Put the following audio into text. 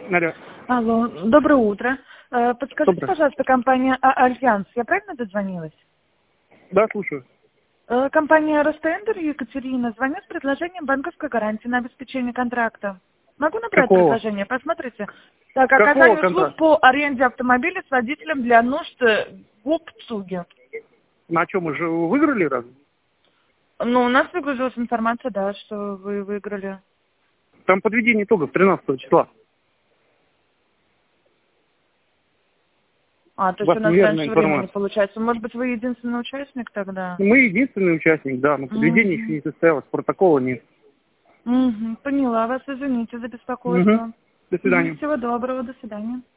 Алло. Алло, доброе утро. Подскажите, Доброе. пожалуйста, компания Альянс, я правильно дозвонилась? Да, слушаю. Компания Ростендер, Екатерина, звоню с предложением банковской гарантии на обеспечение контракта. Могу набрать Какого? предложение? Посмотрите. Так, Какого оказание услуг контракта? по аренде автомобиля с водителем для нужд ГУПЦУГИ. На чем мы же выиграли раз? Ну, у нас выгрузилась информация, да, что вы выиграли. Там подведение итогов 13 числа. То У есть вас у нас неверная раньше времени информация. получается. Может быть, вы единственный участник тогда? Мы единственный участник, да, но подведение еще не состоялось, протокола нет. Поняла вас, извините за Угу. беспокойство. До свидания. Всего доброго, до свидания.